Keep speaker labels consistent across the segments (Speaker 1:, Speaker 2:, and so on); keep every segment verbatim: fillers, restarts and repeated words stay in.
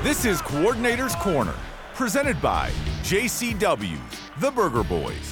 Speaker 1: This is Coordinator's Corner, presented by J C W, the Burger Boys.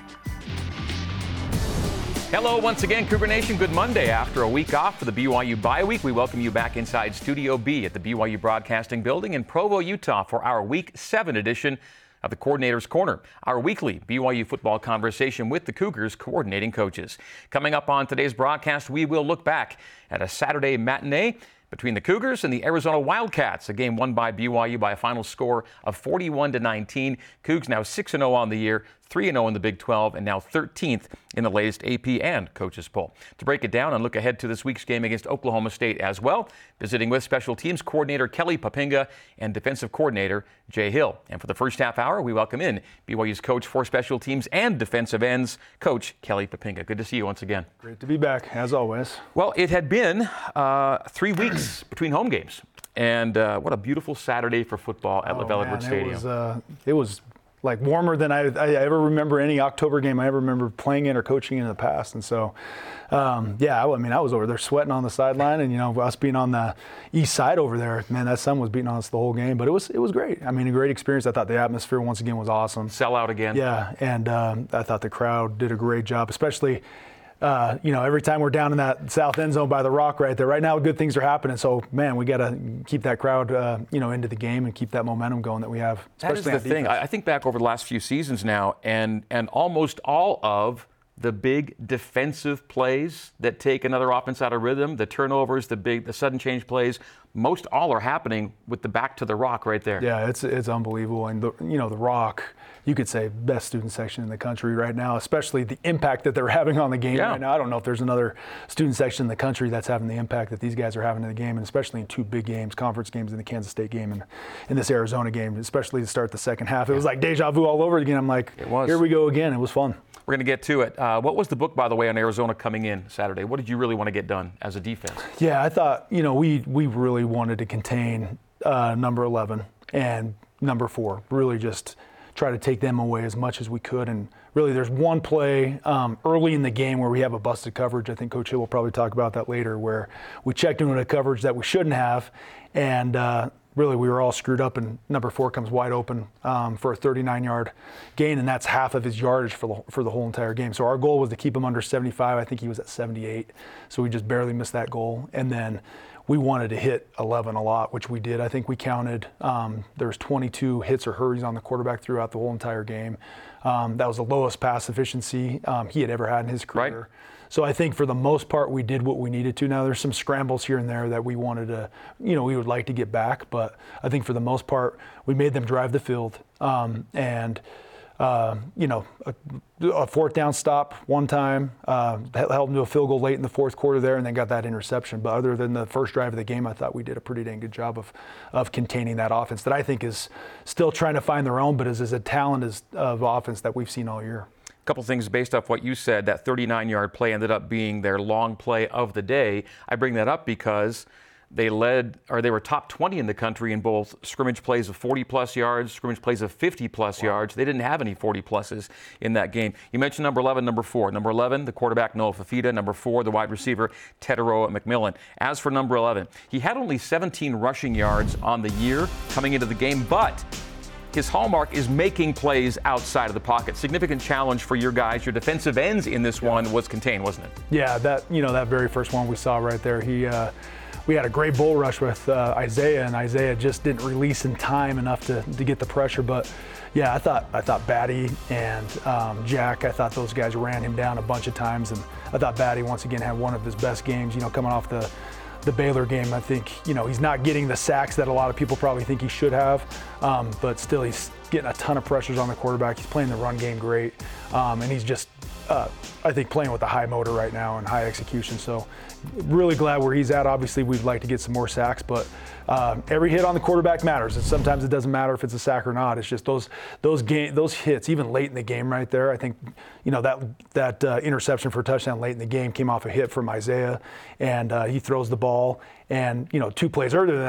Speaker 2: Hello once again, Cougar Nation. Good Monday. After a week off for the B Y U bye week, we welcome you back inside Studio B at the B Y U Broadcasting Building in Provo, Utah for our Week seven edition of the Coordinator's Corner, our weekly B Y U football conversation with the Cougars coordinating coaches. Coming up on today's broadcast, we will look back at a Saturday matinee between the Cougars and the Arizona Wildcats, a game won by B Y U by a final score of forty-one to nineteen. Cougs now six and oh on the year, three and oh in the Big twelve, and now thirteenth in the latest A P and coaches poll. To break it down and look ahead to this week's game against Oklahoma State as well, visiting with special teams coordinator Kelly Poppinga and defensive coordinator Jay Hill. And for the first half hour, we welcome in B Y U's coach for special teams and defensive ends, Coach Kelly Poppinga. Good to see you once again.
Speaker 3: Great to be back, as always.
Speaker 2: Well, it had been uh, three weeks between home games. And uh, what a beautiful Saturday for football at
Speaker 3: oh,
Speaker 2: LaVell
Speaker 3: man,
Speaker 2: Edwards Stadium.
Speaker 3: It was, uh, it was like warmer than I, I ever remember any October game I ever remember playing in or coaching in the past. And so, um, yeah, I, I mean, I was over there sweating on the sideline, and, you know, us being on the east side over there, man, that sun was beating on us the whole game. But it was it was great. I mean, a great experience. I thought the atmosphere once again was awesome.
Speaker 2: Sell out again.
Speaker 3: Yeah, and um, I thought the crowd did a great job, especially – Uh, you know, every time we're down in that south end zone by the rock right there. Right now, good things are happening. So, man, we got to keep that crowd, uh, you know, into the game and keep that momentum going that we have.
Speaker 2: That is the thing. I think back over the last few seasons now, and and almost all of the big defensive plays that take another offense out of rhythm, the turnovers, the big, the sudden change plays, most all are happening with the back to the rock right there.
Speaker 3: Yeah, it's it's unbelievable. And, the, you know, the rock, you could say best student section in the country right now, especially the impact that they're having on the game
Speaker 2: yeah.
Speaker 3: right now. I don't know if there's another student section in the country that's having the impact that these guys are having in the game, and especially in two big games, conference games in the Kansas State game and in this Arizona game, especially to start the second half. It was like deja vu all over again. I'm like,
Speaker 2: it was.
Speaker 3: Here we go again. It was fun.
Speaker 2: We're going to get to it. Uh, what was the book, by the way, on Arizona coming in Saturday? What did you really want to get done as a defense?
Speaker 3: Yeah, I thought, you know, we we really wanted to contain uh, number eleven and number four, really just try to take them away as much as we could. And really there's one play um, early in the game where we have a busted coverage. I think Coach Hill will probably talk about that later, where we checked into a coverage that we shouldn't have. And uh, really we were all screwed up, and number four comes wide open um, for a thirty-nine yard gain, and that's half of his yardage for the, for the whole entire game. So our goal was to keep him under seventy-five. I think he was at seventy-eight. So we just barely missed that goal. And then we wanted to hit eleven a lot, which we did. I think we counted, um, there's twenty-two hits or hurries on the quarterback throughout the whole entire game. Um, that was the lowest pass efficiency um, he had ever had in his career.
Speaker 2: Right.
Speaker 3: So I think for the most part, we did what we needed to. Now there's some scrambles here and there that we wanted to, you know, we would like to get back. But I think for the most part, we made them drive the field. Um, and, uh, you know, a, a fourth down stop one time, uh, held them to a field goal late in the fourth quarter there, and then got that interception. But other than the first drive of the game, I thought we did a pretty dang good job of of containing that offense that I think is still trying to find their own, but is as a talent as, of offense that we've seen all year.
Speaker 2: A couple things based off what you said. That thirty-nine yard play ended up being their long play of the day. I bring that up because they led, or they were top twenty in the country in both scrimmage plays of forty plus yards, scrimmage plays of fifty plus wow. yards. They didn't have any forty pluses in that game. You mentioned number eleven, number four. Number eleven, the quarterback Noah Fafita. Number four, the wide receiver Teteroa McMillan. As for number eleven, he had only seventeen rushing yards on the year coming into the game, but his hallmark is making plays outside of the pocket. Significant challenge for your guys. Your defensive ends in this one was contained, wasn't it?
Speaker 3: Yeah, that you know that very first one we saw right there. He, uh, we had a great bull rush with uh, Isaiah, and Isaiah just didn't release in time enough to, to get the pressure. But yeah, I thought I thought Batty and um, Jack, I thought those guys ran him down a bunch of times, and I thought Batty once again had one of his best games. You know, coming off the. The Baylor game, I think, you know, he's not getting the sacks that a lot of people probably think he should have, um, but still he's getting a ton of pressures on the quarterback. He's playing the run game great, um, and he's just, uh, I think, playing with a high motor right now and high execution. So really glad where he's at. Obviously, we'd like to get some more sacks, but uh, every hit on the quarterback matters. And sometimes it doesn't matter if it's a sack or not. It's just those those game those hits, even late in the game, right there. I think, you know, that that uh, interception for a touchdown late in the game came off a hit from Isaiah, and uh, he throws the ball. And you know, two plays earlier than that,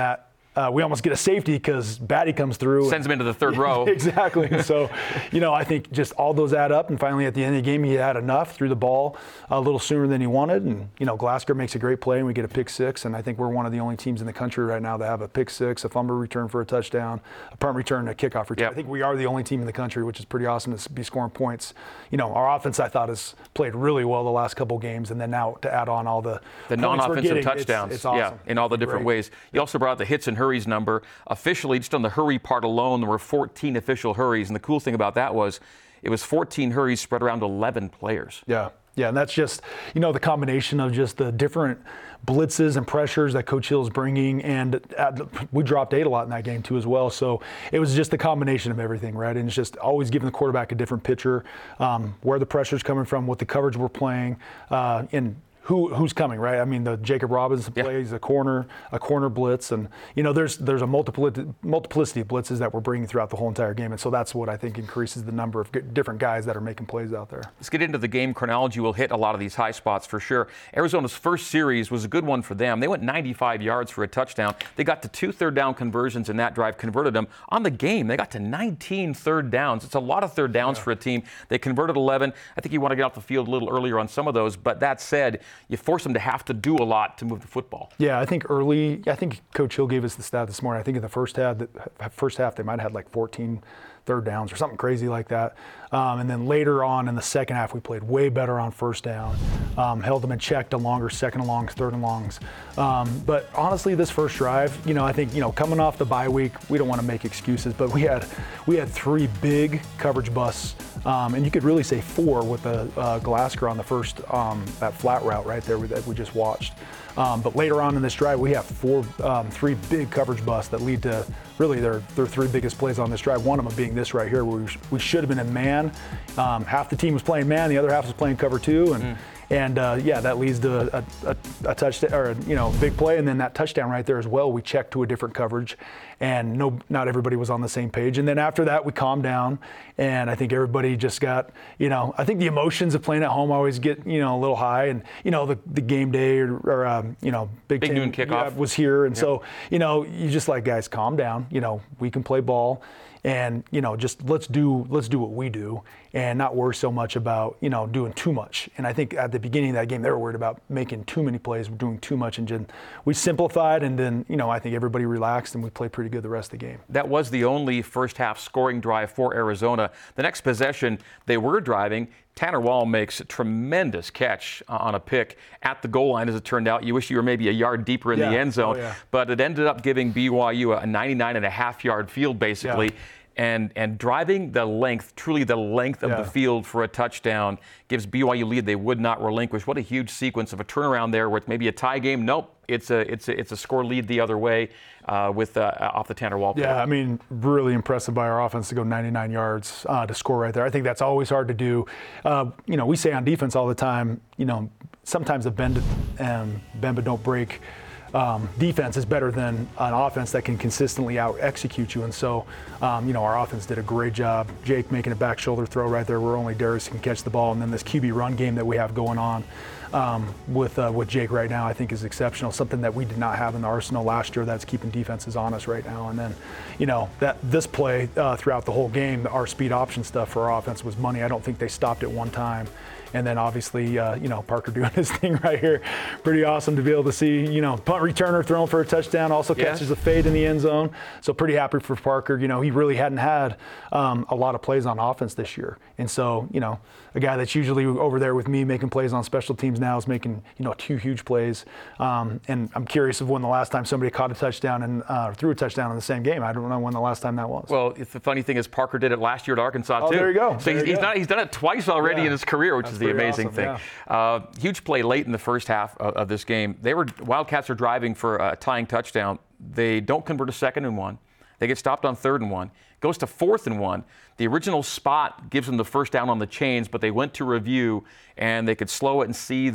Speaker 3: uh, we almost get a safety because Batty comes through.
Speaker 2: Sends him into the third row.
Speaker 3: Exactly. And so, you know, I think just all those add up. And finally, at the end of the game, he had enough, threw the ball a little sooner than he wanted. And, you know, Glasgow makes a great play and we get a pick six. And I think we're one of the only teams in the country right now that have a pick six, a fumble return for a touchdown, a punt return, a kickoff return. Yep. I think we are the only team in the country, which is pretty awesome to be scoring points. You know, our offense, I thought, has played really well the last couple games. And then now to add on all the
Speaker 2: the non-offensive touchdowns.
Speaker 3: It's, it's awesome.
Speaker 2: Yeah, in all the different
Speaker 3: Great.
Speaker 2: ways. You also brought up the hits and hurries number. Officially, just on the hurry part alone, there were fourteen official hurries. And the cool thing about that was it was fourteen hurries spread around eleven players.
Speaker 3: Yeah. Yeah, and that's just, you know, the combination of just the different blitzes and pressures that Coach Hill is bringing. And at, we dropped eight a lot in that game, too, as well. So it was just the combination of everything, right? And it's just always giving the quarterback a different picture, um, where the pressure's coming from, what the coverage we're playing, uh, and Who, who's coming, right? I mean, the Jacob Robinson
Speaker 2: yeah.
Speaker 3: plays a corner, a corner blitz, and you know, there's there's a multiplicity, multiplicity of blitzes that we're bringing throughout the whole entire game, and so that's what I think increases the number of different guys that are making plays out there.
Speaker 2: Let's get into the game chronology. We'll hit a lot of these high spots for sure. Arizona's first series was a good one for them. They went ninety-five yards for a touchdown. They got to two third down conversions in that drive, converted them on the game. They got to nineteen third downs. It's a lot of third downs yeah. for a team. They converted eleven. I think you want to get off the field a little earlier on some of those, but that said, you force them to have to do a lot to move the football.
Speaker 3: Yeah, I think early, I think Coach Hill gave us the stat this morning. I think in the first half, the first half they might have had like fourteen third downs or something crazy like that. Um, and then later on in the second half, we played way better on first down, um, held them in check to longer second and longs, third and longs. Um, but honestly, this first drive, you know, I think, you know, coming off the bye week, we don't want to make excuses, but we had we had three big coverage busts, um, and you could really say four with the uh, Glasgow on the first, um, that flat route right there that we just watched. Um, but later on in this drive, we have four, um, three big coverage busts that lead to really their their three biggest plays on this drive. One of them being this right here, where we, sh- we should have been in man. Um, half the team was playing man, the other half was playing cover two, and mm. and uh, yeah, that leads to a, a, a touchdown or a, you know big play, and then that touchdown right there as well. We checked to a different coverage, and no, not everybody was on the same page. And then after that, we calmed down, and I think everybody just got, you know, I think the emotions of playing at home always get, you know, a little high, and you know the, the game day or, or um, you know Big,
Speaker 2: Big
Speaker 3: Ten
Speaker 2: noon kickoff
Speaker 3: yeah, was here, and
Speaker 2: yep.
Speaker 3: so you know you just like, guys, calm down. You know, we can play ball. And, you know, just let's do let's do what we do and not worry so much about, you know, doing too much. And I think at the beginning of that game, they were worried about making too many plays, doing too much. And just, we simplified, and then, you know, I think everybody relaxed, and we played pretty good the rest of the game.
Speaker 2: That was the only first half scoring drive for Arizona. The next possession, they were driving. Tanner Wall makes a tremendous catch on a pick at the goal line, as it turned out. You wish you were maybe a yard deeper in
Speaker 3: yeah.
Speaker 2: the end zone,
Speaker 3: oh, yeah.
Speaker 2: but it ended up giving B Y U a ninety-nine and a half yard field, basically.
Speaker 3: Yeah.
Speaker 2: And and driving the length, truly the length of
Speaker 3: yeah.
Speaker 2: the field for a touchdown, gives B Y U lead they would not relinquish. What a huge sequence of a turnaround there, where it's maybe a tie game. Nope, it's a it's a it's a score lead the other way uh, with uh, off the Tanner Wall play.
Speaker 3: Yeah, I mean, really impressive by our offense to go ninety-nine yards uh, to score right there. I think that's always hard to do. Uh, you know, we say on defense all the time, you know, sometimes a bend and bend but don't break. Um, defense is better than an offense that can consistently out execute you. And so, um, you know, our offense did a great job. Jake making a back shoulder throw right there where only Darius can catch the ball. And then this Q B run game that we have going on um, with uh, with Jake right now, I think is exceptional. Something that we did not have in the arsenal last year that's keeping defenses on us right now. And then, you know, that this play uh, throughout the whole game, our speed option stuff for our offense was money. I don't think they stopped at one time. And then obviously, uh, you know, Parker doing his thing right here. Pretty awesome to be able to see, you know, punt returner throwing for a touchdown, also
Speaker 2: yes.
Speaker 3: catches a fade in the end zone. So pretty happy for Parker. You know, he really hadn't had um, a lot of plays on offense this year. And so, you know, a guy that's usually over there with me making plays on special teams now is making, you know, two huge plays. Um, and I'm curious of when the last time somebody caught a touchdown and uh, threw a touchdown in the same game. I don't know when the last time that was.
Speaker 2: Well, the funny thing is Parker did it last year at Arkansas,
Speaker 3: oh,
Speaker 2: too.
Speaker 3: there you go.
Speaker 2: So
Speaker 3: there
Speaker 2: he's,
Speaker 3: you
Speaker 2: he's,
Speaker 3: go.
Speaker 2: Not, he's done it twice already
Speaker 3: yeah.
Speaker 2: in his career, which
Speaker 3: That's
Speaker 2: is the amazing
Speaker 3: awesome,
Speaker 2: thing.
Speaker 3: yeah.
Speaker 2: Uh, huge play late in the first half of, of this game. They were Wildcats are driving for a tying touchdown. They don't convert a second and one. They get stopped on third and one. Goes to fourth and one. The original spot gives them the first down on the chains, but they went to review, and they could slow it and see that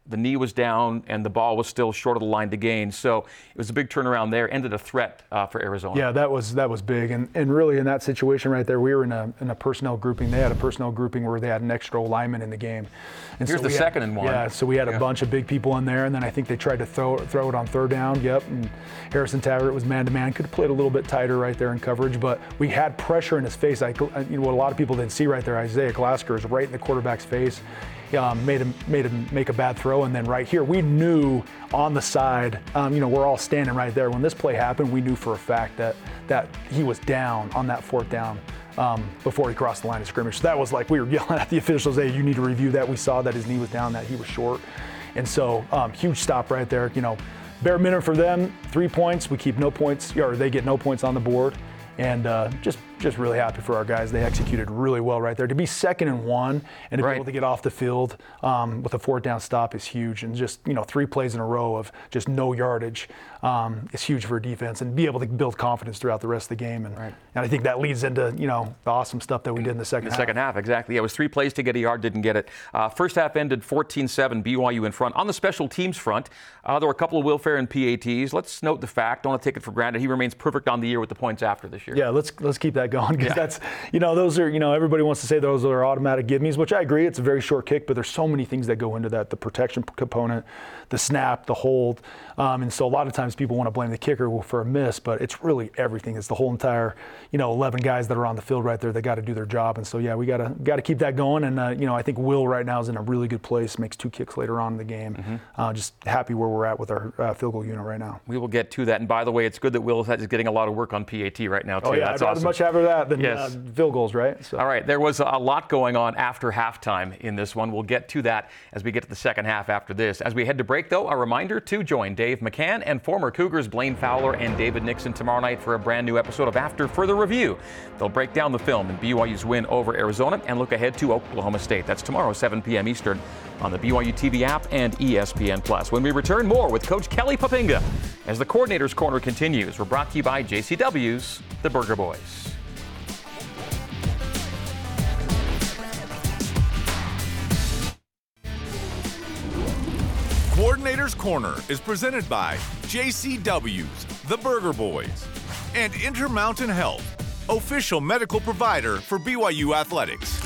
Speaker 2: the knee was down, and the ball was still short of the line to gain. So it was a big turnaround there, ended a threat uh, for Arizona.
Speaker 3: Yeah, that was that was big. And and really in that situation right there, we were in a in a personnel grouping. They had a personnel grouping where they had an extra lineman in the game. And
Speaker 2: Here's
Speaker 3: so
Speaker 2: the
Speaker 3: had,
Speaker 2: second and one.
Speaker 3: Yeah, so we had
Speaker 2: yeah.
Speaker 3: a bunch of big people in there, and then I think they tried to throw throw it on third down. Yep, and Harrison Taggart was man-to-man. Could have played a little bit tighter right there in coverage, but we had pressure in his face. I, you know, what a lot of people didn't see right there, Isaiah Glasgow is right in the quarterback's face. Um, made him made him make a bad throw, and then right here we knew on the side, um, you know, we're all standing right there. When this play happened, we knew for a fact that that he was down on that fourth down um, before he crossed the line of scrimmage. So that was like we were yelling at the officials, "Hey, you need to review that." We saw that his knee was down, that he was short, and so um, huge stop right there. You know, bare minimum for them, three points. We keep no points, or they get no points on the board, and uh, just. Just really happy for our guys. They executed really well right there. To be second and one and to
Speaker 2: right.
Speaker 3: be able to get off the field um, with a fourth down stop is huge. And just, you know, three plays in a row of just no yardage um, is huge for defense, and be able to build confidence throughout the rest of the game. And,
Speaker 2: right.
Speaker 3: and I think that leads into, you know, the awesome stuff that we did in the second
Speaker 2: in the
Speaker 3: half.
Speaker 2: second half, exactly. Yeah, it was three plays to get a yard, didn't get it. Uh, first half ended fourteen seven, B Y U in front. On the special teams front, uh, there were a couple of Will Ferrin P A Ts. Let's note the fact, don't want to take it for granted, he remains perfect on the year with the points after this year.
Speaker 3: Yeah, let's let's keep that going, because
Speaker 2: yeah.
Speaker 3: that's, you know, those are, you know, everybody wants to say those are automatic give-me's, which I agree, it's a very short kick, but there's so many things that go into that, the protection component, the snap, the hold, um, and so a lot of times people want to blame the kicker for a miss, but it's really everything. It's the whole entire, you know, eleven guys that are on the field right there. They got to do their job, and so yeah, we got to got to keep that going. And uh, you know, I think Will right now is in a really good place. Makes two kicks later on in the game. Mm-hmm. Uh, just happy where we're at with our uh, field goal unit right now.
Speaker 2: We will get to that. And by the way, it's good that Will is getting a lot of work on P A T right now too.
Speaker 3: Oh yeah,
Speaker 2: That's
Speaker 3: I'd
Speaker 2: awesome.
Speaker 3: rather much have that than
Speaker 2: yes.
Speaker 3: uh, field goals, right? So.
Speaker 2: All right, there was a lot going on after halftime in this one. We'll get to that as we get to the second half after this. As we head to break, though, a reminder to join Dave McCann and former Cougars Blaine Fowler and David Nixon tomorrow night for a brand new episode of After Further Review. They'll break down the film and B Y U's win over Arizona and look ahead to Oklahoma State. That's tomorrow, seven p.m. Eastern on the B Y U T V app and E S P N Plus. When we return, more with Coach Kelly Poppinga as the Coordinator's Corner continues. We're brought to you by J C W's The Burger Boys.
Speaker 1: Coordinator's Corner is presented by J C W's The Burger Boys and Intermountain Health, official medical provider for B Y U Athletics.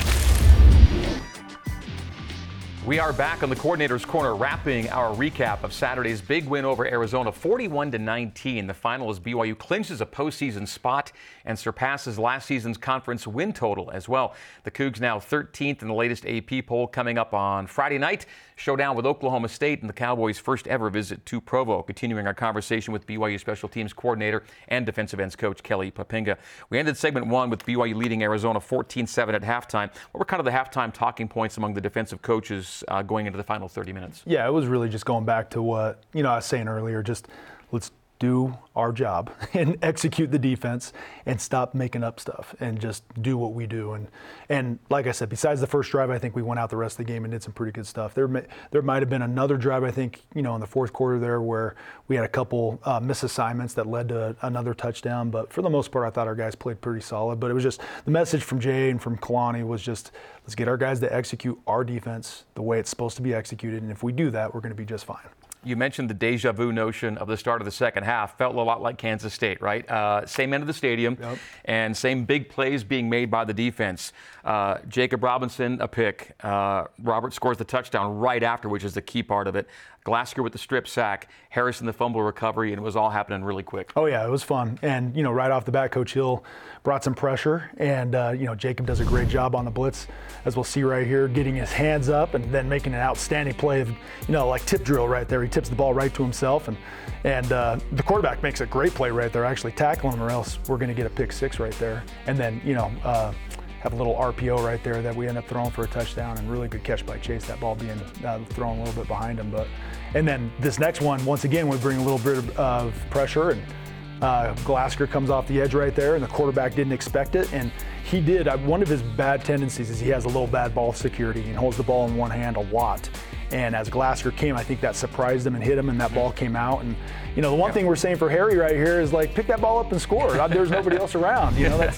Speaker 2: We are back on the Coordinator's Corner, wrapping our recap of Saturday's big win over Arizona, forty-one to nineteen. The final as B Y U clinches a postseason spot and surpasses last season's conference win total as well. The Cougs now thirteenth in the latest A P poll, coming up on Friday night. Showdown with Oklahoma State and the Cowboys' first ever visit to Provo. Continuing our conversation with B Y U Special Teams Coordinator and defensive ends coach Kelly Poppinga. We ended segment one with B Y U leading Arizona fourteen seven at halftime. What were kind of the halftime talking points among the defensive coaches uh, going into the final thirty minutes?
Speaker 3: Yeah, it was really just going back to what, you know, I was saying earlier, just let's do our job and execute the defense and stop making up stuff and just do what we do. And and like I said, besides the first drive, I think we went out the rest of the game and did some pretty good stuff. There may, there might have been another drive, I think, you know, in the fourth quarter there where we had a couple uh, misassignments that led to another touchdown. But for the most part, I thought our guys played pretty solid. But it was just the message from Jay and from Kalani was just, let's get our guys to execute our defense the way it's supposed to be executed. And if we do that, we're going to be just fine.
Speaker 2: You mentioned the deja vu notion of the start of the second half. Felt a lot like Kansas State, right? Uh, same end of the stadium,
Speaker 3: yep.
Speaker 2: and same big plays being made by the defense. Uh, Jacob Robinson, a pick. Uh, Robert scores the touchdown right after, which is the key part of it. Glasgow with the strip sack, Harrison the fumble recovery, and it was all happening really quick.
Speaker 3: Oh yeah, it was fun. And, you know, right off the bat, Coach Hill brought some pressure, and, uh, you know, Jacob does a great job on the blitz, as we'll see right here, getting his hands up and then making an outstanding play of, you know, like tip drill right there. He tips the ball right to himself, and and uh, the quarterback makes a great play right there, actually tackling him, or else we're going to get a pick six right there. And then, you know, uh, have a little R P O right there that we end up throwing for a touchdown, and really good catch by Chase, that ball being uh, thrown a little bit behind him. But and then this next one, once again, we bring a little bit of, of pressure, and uh, Glasgow comes off the edge right there, and the quarterback didn't expect it, and he did. Uh, one of his bad tendencies is he has a little bad ball security and holds the ball in one hand a lot. And as Glasgow came, I think that surprised him and hit him, and that ball came out. And, you know, the one
Speaker 2: yeah.
Speaker 3: thing we're saying for Harry right here is, like, pick that ball up and score. There's nobody else around. You know, that's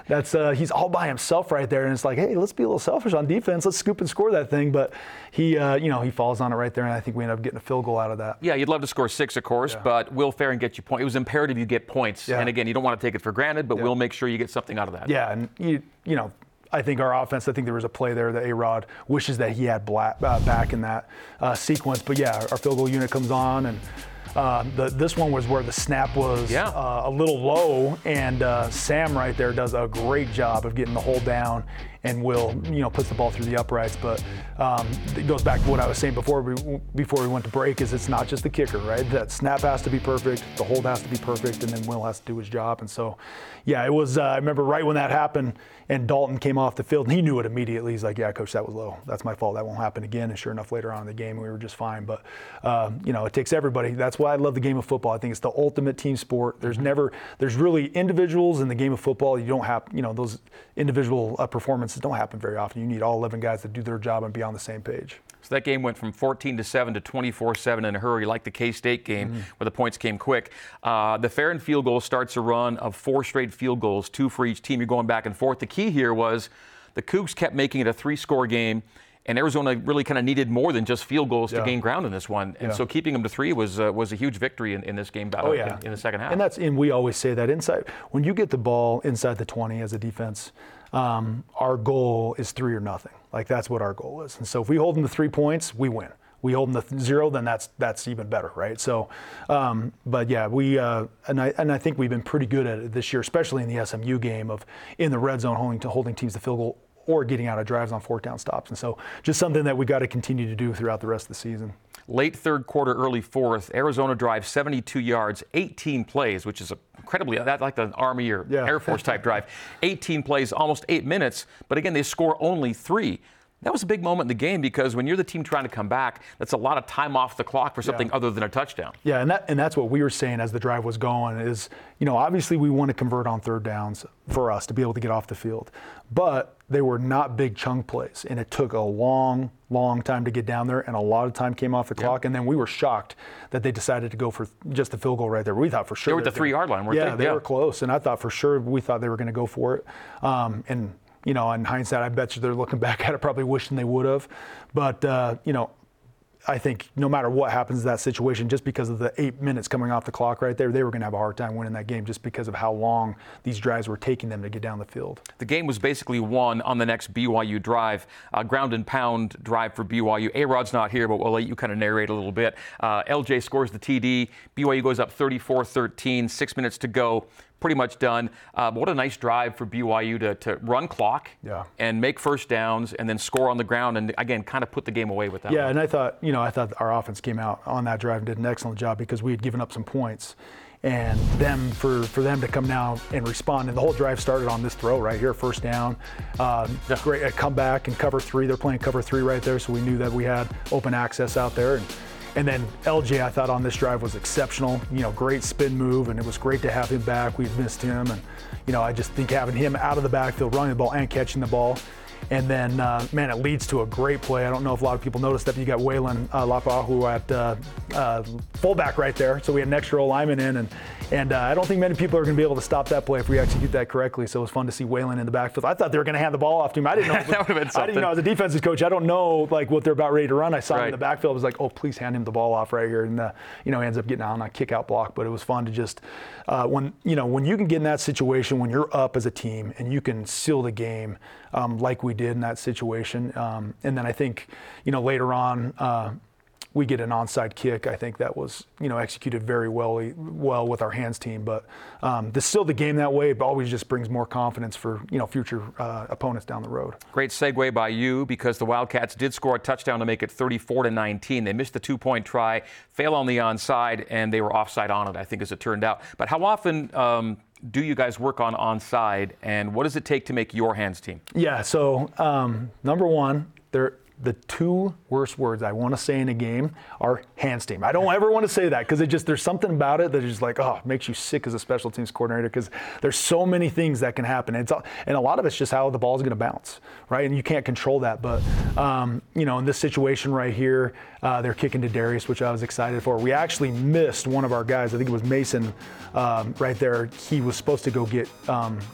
Speaker 3: that's uh, he's all by himself right there, and it's like, hey, let's be a little selfish on defense. Let's scoop and score that thing. But he, uh, you know, he falls on it right there, and I think we end up getting a field goal out of that.
Speaker 2: Yeah, you'd love to score six, of course, yeah. but Will Farron gets you points. It was imperative you get points. Yeah. And again, you don't want to take it for granted, but yeah. we'll make sure you get something out of that.
Speaker 3: Yeah, and you, you know. I think our offense, I think there was a play there that A-Rod wishes that he had black, uh, back in that uh, sequence. But, yeah, our field goal unit comes on, and uh, the, this one was where the snap was
Speaker 2: yeah.
Speaker 3: uh, a little low, and uh, Sam right there does a great job of getting the hole down, and Will, you know, puts the ball through the uprights. But um, it goes back to what I was saying before we, before we went to break, is it's not just the kicker, right? That snap has to be perfect, the hold has to be perfect, and then Will has to do his job. And so, yeah, it was, uh, I remember right when that happened, and Dalton came off the field, and he knew it immediately. He's like, yeah, Coach, that was low. That's my fault. That won't happen again. And sure enough, later on in the game, we were just fine. But, uh, you know, it takes everybody. That's why I love the game of football. I think it's the ultimate team sport. There's never, there's really individuals in the game of football. You don't have, you know, those individual uh, performances don't happen very often. You need all eleven guys to do their job and be on the same page.
Speaker 2: So that game went from fourteen to seven to twenty-four seven in a hurry, like the K-State game, mm-hmm. where the points came quick. Uh, the Farron field goal starts a run of four straight field goals, two for each team. You're going back and forth. The key here was the Cougs kept making it a three-score game, and Arizona really kind of needed more than just field goals yeah. to gain ground in this one. And yeah. so keeping them to three was uh, was a huge victory in, in this game battle
Speaker 3: oh, yeah.
Speaker 2: in, in the second half.
Speaker 3: And that's and we always say that inside when you get the ball inside the twenty as a defense, um, our goal is three or nothing. Like that's what our goal is. And so if we hold them to three points, we win. We hold them to zero, then that's that's even better, right? So, um, but yeah, we uh, and I and I think we've been pretty good at it this year, especially in the S M U game of in the red zone holding to holding teams to field goal or getting out of drives on fourth down stops. And so just something that we got to continue to do throughout the rest of the season.
Speaker 2: Late third quarter, early fourth, Arizona drives seventy-two yards, eighteen plays, which is incredibly, that's like an Army or yeah. Air Force type drive. eighteen plays, almost eight minutes, but again, they score only three. That was a big moment in the game because when you're the team trying to come back, that's a lot of time off the clock for something yeah. other than a touchdown.
Speaker 3: Yeah, and that and that's what we were saying as the drive was going is, you know, obviously we want to convert on third downs for us to be able to get off the field. But they were not big chunk plays, and it took a long, long time to get down there, and a lot of time came off the clock, yeah. and then we were shocked that they decided to go for just the field goal right there. We thought for sure.
Speaker 2: They were at the three-yard line, weren't
Speaker 3: yeah,
Speaker 2: they?
Speaker 3: They
Speaker 2: yeah,
Speaker 3: were close, and I thought for sure we thought they were going to go for it. Um, and You know, in hindsight, I bet you they're looking back at it probably wishing they would have. But, uh, you know, I think no matter what happens in that situation, just because of the eight minutes coming off the clock right there, they were going to have a hard time winning that game just because of how long these drives were taking them to get down the field.
Speaker 2: The game was basically won on the next B Y U drive, uh, ground and pound drive for B Y U. A-Rod's not here, but we'll let you kind of narrate a little bit. Uh, L J scores the T D. B Y U goes up thirty-four thirteen, six minutes to go. Pretty much done. Uh, what a nice drive for B Y U to, to run clock
Speaker 3: yeah.
Speaker 2: and make first downs and then score on the ground and, again, kind of put the game away with that.
Speaker 3: Yeah,
Speaker 2: one.
Speaker 3: and I thought, you know, I thought our offense came out on that drive and did an excellent job because we had given up some points. And them for, for them to come down and respond. And the whole drive started on this throw right here, first down. Um,
Speaker 2: yeah.
Speaker 3: Great a comeback and cover three. They're playing cover three right there, so we knew that we had open access out there. And, And then L J, I thought on this drive was exceptional. You know, great spin move, and it was great to have him back. We'd missed him, and you know, I just think having him out of the backfield, running the ball and catching the ball. And then, uh, man, it leads to a great play. I don't know if a lot of people noticed that, but you got Waylon uh, Lapahu at uh, uh, fullback right there. So we had an extra lineman in, and and uh, I don't think many people are going to be able to stop that play if we execute that correctly. So it was fun to see Waylon in the backfield. I thought they were going to hand the ball off to him. I didn't know.
Speaker 2: that would have been something.
Speaker 3: I didn't know as a defensive coach. I don't know like what they're about ready to run. I saw
Speaker 2: right.
Speaker 3: him in the backfield. I was like, oh, please hand him the ball off right here, and uh, you know, he ends up getting on a kick out block. But it was fun to just uh, when you know when you can get in that situation when you're up as a team and you can seal the game um, like we did in that situation. Um, and then I think, you know, later on, uh, we get an onside kick. I think that was, you know, executed very well, well with our hands team. But um, to still the game that way, it always just brings more confidence for, you know, future uh, opponents down the road.
Speaker 2: Great segue by you because the Wildcats did score a touchdown to make it thirty-four to nineteen. They missed the two-point try, fail on the onside, and they were offside on it, I think, as it turned out. But how often um, do you guys work on onside, and what does it take to make your hands team?
Speaker 3: Yeah, so um, number one, they're the two worst words I want to say in a game are hands team. I don't ever want to say that because it just there's something about it that is just like, oh, it makes you sick as a special teams coordinator because there's so many things that can happen. And, it's, and a lot of it's just how the ball is going to bounce, right? And you can't control that. But, um, you know, in this situation right here, uh, they're kicking to Darius, which I was excited for. We actually missed one of our guys. I think it was Mason um, right there. He was supposed to go get um, –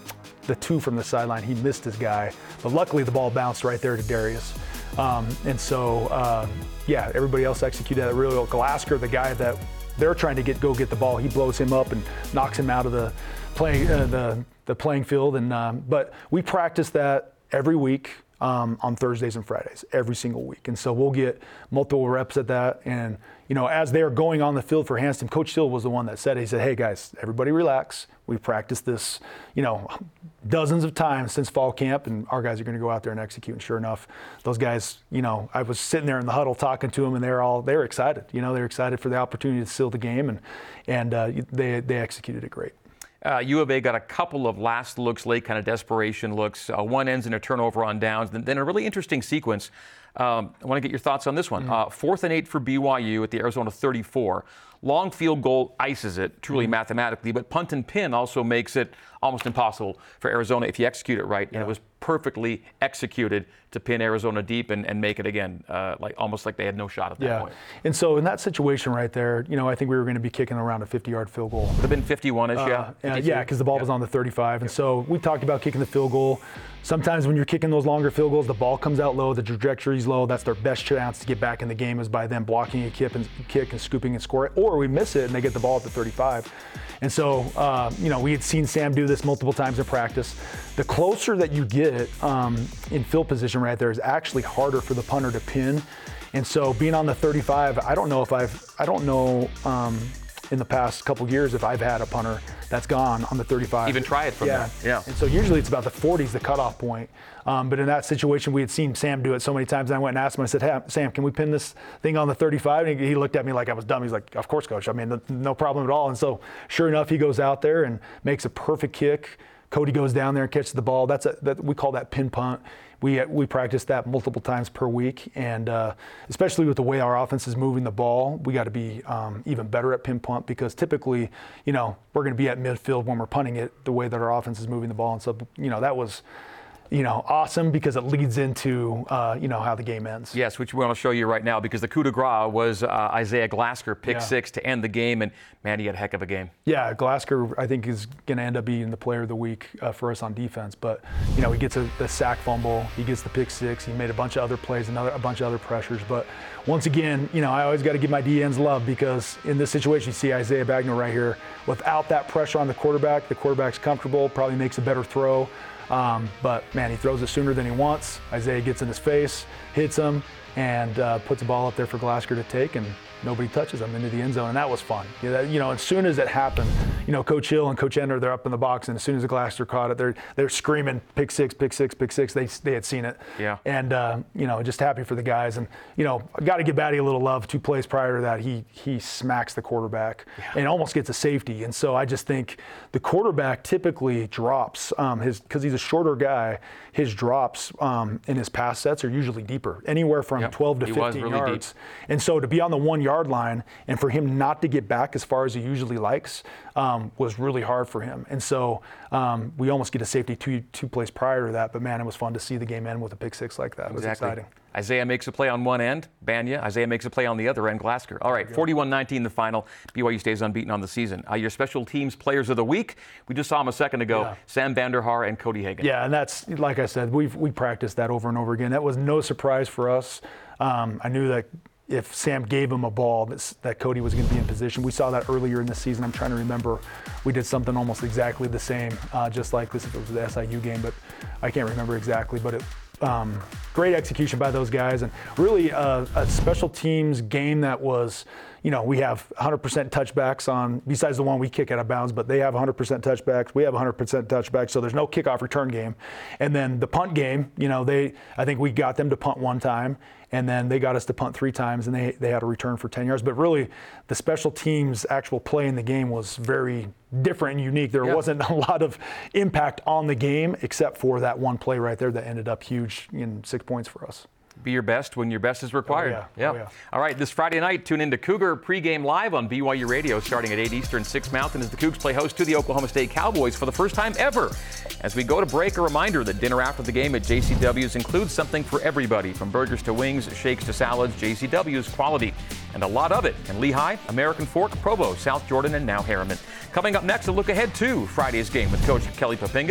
Speaker 3: the two from the sideline. He missed his guy, but luckily the ball bounced right there to Darius. Um, and so, uh, yeah, everybody else executed that really well. Glasgow, the guy that they're trying to get go get the ball, he blows him up and knocks him out of the playing uh, the the playing field. And um, but we practice that every week. Um, on Thursdays and Fridays, every single week. And so we'll get multiple reps at that. And, you know, as they're going on the field for Hanston, Coach Hill was the one that said it. He said, hey, guys, everybody relax. We've practiced this, you know, dozens of times since fall camp, and our guys are going to go out there and execute. And sure enough, those guys, you know, I was sitting there in the huddle talking to them, and they're all, they're excited. You know, they're excited for the opportunity to seal the game, and, and uh, they, they executed it great.
Speaker 2: Uh, U of A got a couple of last looks, late kind of desperation looks. Uh, one ends in a turnover on downs. Then, then a really interesting sequence. Um, I want to get your thoughts on this one. Mm-hmm. Uh, fourth and eight for B Y U at the Arizona thirty-four. Long field goal ices it, truly mm-hmm. mathematically, but punt and pin also makes it almost impossible for Arizona if you execute it right. Yeah. And it was perfectly executed to pin Arizona deep and, and make it again, uh, like almost like they had no shot at that
Speaker 3: yeah.
Speaker 2: point.
Speaker 3: And so in that situation right there, you know, I think we were going to be kicking around a fifty-yard field goal.
Speaker 2: Would have been fifty-one-ish,
Speaker 3: uh,
Speaker 2: yeah.
Speaker 3: Yeah, because the ball yeah. was on the thirty-five. And yeah. so we talked about kicking the field goal. Sometimes when you're kicking those longer field goals, the ball comes out low, the trajectory's low. That's their best chance to get back in the game is by them blocking a kick and, kick and scooping and score it. Or we miss it and they get the ball at the thirty-five. And so, uh, you know, we had seen Sam do this multiple times in practice. The closer that you get um, in field position right there is actually harder for the punter to pin. And so being on the thirty-five, I don't know if I've, I don't know um, in the past couple years if I've had a punter that's gone on the thirty-five.
Speaker 2: Even try it from
Speaker 3: yeah.
Speaker 2: there. Yeah.
Speaker 3: And so usually it's about the forties, the cutoff point. Um, but in that situation, we had seen Sam do it so many times. And I went and asked him, I said, hey, Sam, can we pin this thing on the thirty-five? And he, he looked at me like I was dumb. He's like, of course, Coach. I mean, no, no problem at all. And so sure enough, he goes out there and makes a perfect kick. Cody goes down there and catches the ball. That's a, that, we call that pin punt. We we practice that multiple times per week, and uh, especially with the way our offense is moving the ball, we got to be um, even better at pin punt because typically, you know, we're going to be at midfield when we're punting it the way that our offense is moving the ball, and so you know that was, you know, awesome because it leads into uh, you know how the game ends.
Speaker 2: Yes, which we want to show you right now because the coup de grace was uh, Isaiah Glasgow pick yeah. six to end the game, and man, he had a heck of a game.
Speaker 3: Yeah, Glasgow I think is going to end up being the player of the week uh, for us on defense. But you know, he gets a, the sack fumble, he gets the pick six, he made a bunch of other plays, another a bunch of other pressures. But once again, you know, I always got to give my D Ns love because in this situation, you see Isaiah Bagnall right here. Without that pressure on the quarterback, the quarterback's comfortable, probably makes a better throw. Um, but, man, he throws it sooner than he wants. Isaiah gets in his face, hits him, and uh, puts the ball up there for Glasgow to take, and nobody touches him into the end zone, and that was fun. You know, you know, as soon as it happened, you know, Coach Hill and Coach Ender, they're up in the box, and as soon as the Glasgow caught it, they're they're screaming, pick six, pick six, pick six. They they had seen it.
Speaker 2: Yeah.
Speaker 3: And, uh, you know, just happy for the guys. And, you know, I got to give Batty a little love. Two plays prior to that, he he smacks the quarterback yeah. and almost gets a safety. And so I just think the quarterback typically drops, um, his because he's a shorter guy, his drops um, in his pass sets are usually deeper, anywhere from
Speaker 2: yep.
Speaker 3: twelve to
Speaker 2: he
Speaker 3: fifteen
Speaker 2: was really
Speaker 3: yards.
Speaker 2: deep.
Speaker 3: And so to be on the one yard line and for him not to get back as far as he usually likes um, was really hard for him. And so um, we almost get a safety two two plays prior to that. But man, it was fun to see the game end with a pick six like that. It was
Speaker 2: exactly.
Speaker 3: exciting.
Speaker 2: Isaiah makes a play on one end, Banya. Isaiah makes a play on the other end, Glasgow. All right, forty-one nineteen the final. B Y U stays unbeaten on the season. Uh, your special teams players of the week, we just saw them a second ago, yeah. Sam Vanderhaar and Cody Hagan.
Speaker 3: Yeah, and that's, like I said, we've we practiced that over and over again. That was no surprise for us. Um, I knew that if Sam gave him a ball, that, that Cody was going to be in position. We saw that earlier in the season. I'm trying to remember. We did something almost exactly the same, uh, just like this if it was the S I U game, but I can't remember exactly. But it, um, great execution by those guys, and really uh, a special teams game that was, you know, we have one hundred percent touchbacks on, besides the one we kick out of bounds, but they have one hundred percent touchbacks. We have one hundred percent touchbacks, so there's no kickoff return game. And then the punt game, you know, they, I think we got them to punt one time, and then they got us to punt three times, and they they had a return for ten yards. But really, the special teams actual play in the game was very different and unique. There yeah. wasn't a lot of impact on the game except for that one play right there that ended up huge in six points for us.
Speaker 2: Be your best when your best is required.
Speaker 3: Oh, yeah.
Speaker 2: Yep.
Speaker 3: Oh, yeah.
Speaker 2: All right, this Friday night, tune into Cougar pregame live on B Y U Radio starting at eight Eastern, six Mountain as the Cougs play host to the Oklahoma State Cowboys for the first time ever. As we go to break, a reminder that dinner after the game at J C W's includes something for everybody, from burgers to wings, shakes to salads. J C W's quality, and a lot of it in Lehigh, American Fork, Provo, South Jordan, and now Harriman. Coming up next, a look ahead to Friday's game with Coach Kelly Poppinga.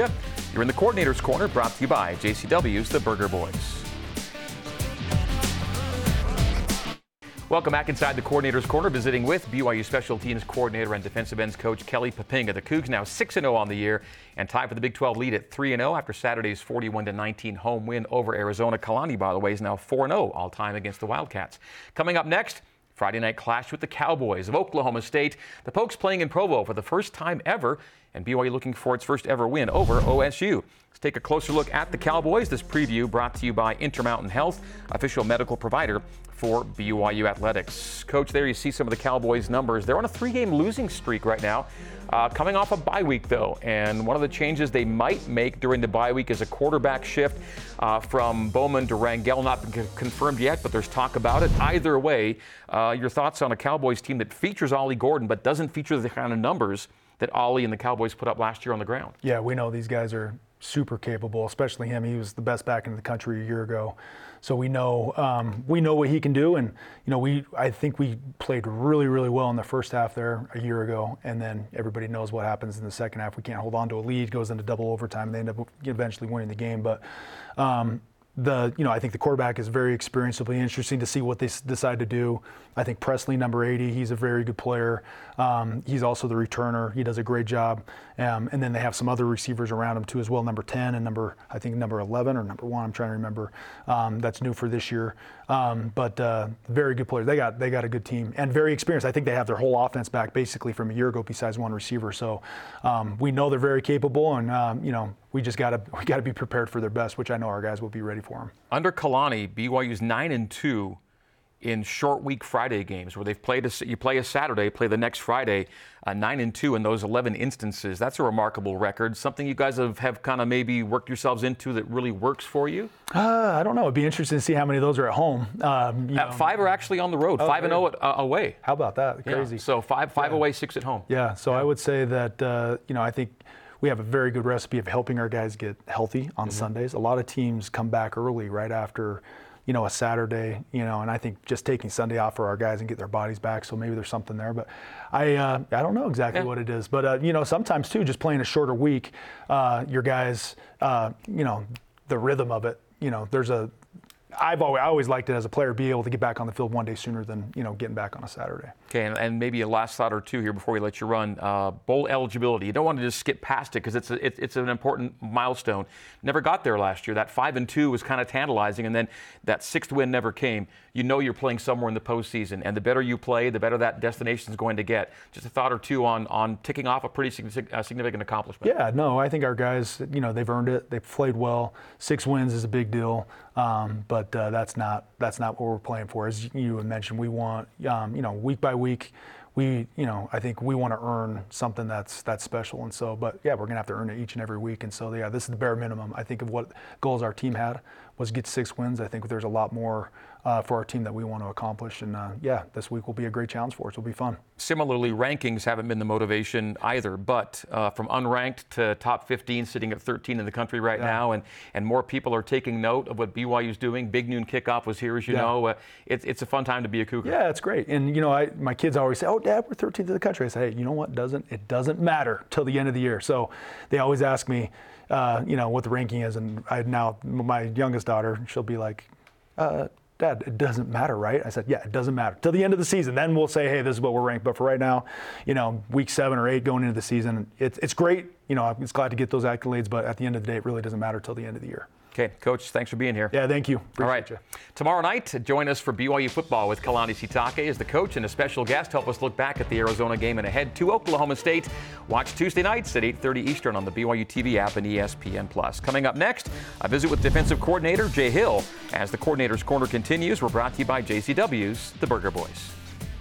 Speaker 2: You're in the Coordinator's Corner, brought to you by J C W's The Burger Boys. Welcome back inside the Coordinator's Corner, visiting with B Y U Special Teams Coordinator and defensive ends coach Kelly Poppinga. The Cougs now six and oh on the year and tied for the Big twelve lead at three and oh after Saturday's forty-one to nineteen home win over Arizona. Kalani, by the way, is now four and oh all-time against the Wildcats. Coming up next, Friday night clash with the Cowboys of Oklahoma State. The Pokes playing in Provo for the first time ever, and B Y U looking for its first ever win over O S U. Let's take a closer look at the Cowboys. This preview brought to you by Intermountain Health, official medical provider for B Y U Athletics. Coach, there you see some of the Cowboys' numbers. They're on a three-game losing streak right now, uh, coming off a bye week, though. And one of the changes they might make during the bye week is a quarterback shift uh, from Bowman to Rangel. Not been confirmed yet, but there's talk about it. Either way, uh, your thoughts on a Cowboys team that features Ollie Gordon but doesn't feature the kind of numbers that Ollie and the Cowboys put up last year on the ground?
Speaker 3: Yeah, we know these guys are super capable, especially him. He was the best back in the country a year ago. So we know um, we know what he can do, and you know we I think we played really really well in the first half there a year ago, and then everybody knows what happens in the second half. We can't hold on to a lead, goes into double overtime, and they end up eventually winning the game. But um, the you know I think the quarterback is very experienced. It'll be interesting to see what they s- decide to do. I think Presley, number eighty, he's a very good player. Um, he's also the returner. He does a great job. Um, and then they have some other receivers around him too as well. Number ten and number, I think number eleven or number one, I'm trying to remember. Um, that's new for this year. Um, but uh, very good players. They got they got a good team and very experienced. I think they have their whole offense back basically from a year ago besides one receiver. So um, we know they're very capable, and um, you know we just gotta we gotta be prepared for their best, which I know our guys will be ready for them.
Speaker 2: Under Kalani, B Y U's nine and two in short week Friday games where they've played a, you play a Saturday, play the next Friday, uh, nine and two in those eleven instances. That's a remarkable record. Something you guys have, have kind of maybe worked yourselves into that really works for you?
Speaker 3: Uh, I don't know. It'd be interesting to see how many of those are at home. Um, you
Speaker 2: at
Speaker 3: know.
Speaker 2: Five are actually on the road.
Speaker 3: Oh,
Speaker 2: five and
Speaker 3: really?
Speaker 2: zero uh, away.
Speaker 3: How about that? Crazy.
Speaker 2: Yeah. So five five
Speaker 3: Yeah.
Speaker 2: away, six at home.
Speaker 3: Yeah. So I would say that uh, you know I think we have a very good recipe of helping our guys get healthy on mm-hmm. Sundays. A lot of teams come back early right after, you know, a Saturday, you know, and I think just taking Sunday off for our guys and get their bodies back. So maybe there's something there, but I uh, I don't know exactly yeah. what it is. But uh, you know, sometimes too, just playing a shorter week, uh, your guys, uh, you know, the rhythm of it. You know, there's a. I've always, I always liked it as a player, be able to get back on the field one day sooner than, you know, getting back on a Saturday.
Speaker 2: Okay, and, and maybe a last thought or two here before we let you run. Uh, bowl eligibility. You don't want to just skip past it because it's a, it, it's an important milestone. Never got there last year. That five and two was kind of tantalizing, and then that sixth win never came. You know you're playing somewhere in the postseason, and the better you play, the better that destination is going to get. Just a thought or two on on ticking off a pretty sig- uh, significant accomplishment.
Speaker 3: Yeah, no, I think our guys, you know, they've earned it. They've played well. Six wins is a big deal, um, but uh, that's not that's not what we're playing for. As you had mentioned, we want, um, you know, week by week, we, you know, I think we want to earn something that's that's special. And so, but yeah, we're gonna have to earn it each and every week. And so, yeah, this is the bare minimum. I think of what goals our team had was get six wins. I think there's a lot more uh, for our team that we want to accomplish. And uh, yeah, this week will be a great challenge for us. It'll be fun.
Speaker 2: Similarly, rankings haven't been the motivation either, but uh, from unranked to top fifteen, sitting at thirteen in the country right yeah. now, and, and more people are taking note of what B Y U's doing. Big Noon Kickoff was here, as you yeah. know. Uh, it's it's a fun time to be a Cougar.
Speaker 3: Yeah, it's great. And, you know, I, my kids always say, oh, Dad, we're thirteenth in the country. I say, hey, you know what? Doesn't It doesn't matter till the end of the year. So they always ask me, uh, you know, what the ranking is. And I now, my youngest daughter, she'll be like, uh, Dad, it doesn't matter, right? I said, yeah, it doesn't matter. Till the end of the season, then we'll say, hey, this is what we're ranked. But for right now, you know, week seven or eight going into the season, it's it's great. You know, I'm just glad to get those accolades, but at the end of the day, it really doesn't matter till the end of the year.
Speaker 2: Okay, Coach, thanks for being here.
Speaker 3: Yeah, thank you. Appreciate
Speaker 2: All right.
Speaker 3: you.
Speaker 2: Tomorrow night, join us for B Y U football with Kalani Sitake as the coach and a special guest. Help us look back at the Arizona game and ahead to Oklahoma State. Watch Tuesday nights at eight thirty Eastern on the B Y U T V app and E S P N Plus. Coming up next, a visit with defensive coordinator Jay Hill. As the Coordinator's Corner continues, we're brought to you by J C W's The Burger Boys.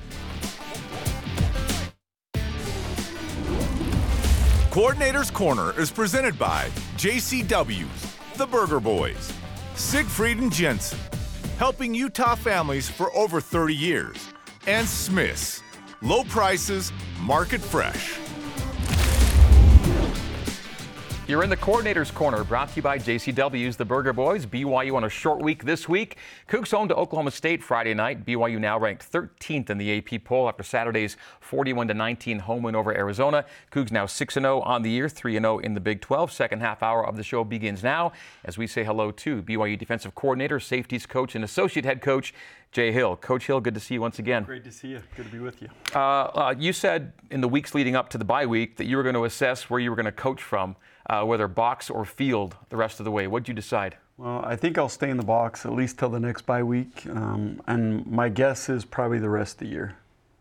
Speaker 1: Coordinator's Corner is presented by J C W's The Burger Boys. Siegfried and Jensen, helping Utah families for over thirty years. And Smith's, low prices, market fresh.
Speaker 2: You're in the Coordinator's Corner, brought to you by J C W's The Burger Boys. B Y U on a short week this week. Cougs home to Oklahoma State Friday night. B Y U now ranked thirteenth in the A P poll after Saturday's forty-one to nineteen home win over Arizona. Cougs now six and oh on the year, three and oh in the Big twelve. Second half hour of the show begins now as we say hello to B Y U defensive coordinator, safeties coach, and associate head coach Jay Hill. Coach Hill, good to see you once again.
Speaker 4: Great to see you. Good to be with you.
Speaker 2: Uh, uh, you said in the weeks leading up to the bye week that you were going to assess where you were going to coach from, uh, whether box or field the rest of the way. What did you decide?
Speaker 4: Well, I think I'll stay in the box at least till the next bye week, um, and my guess is probably the rest of the year.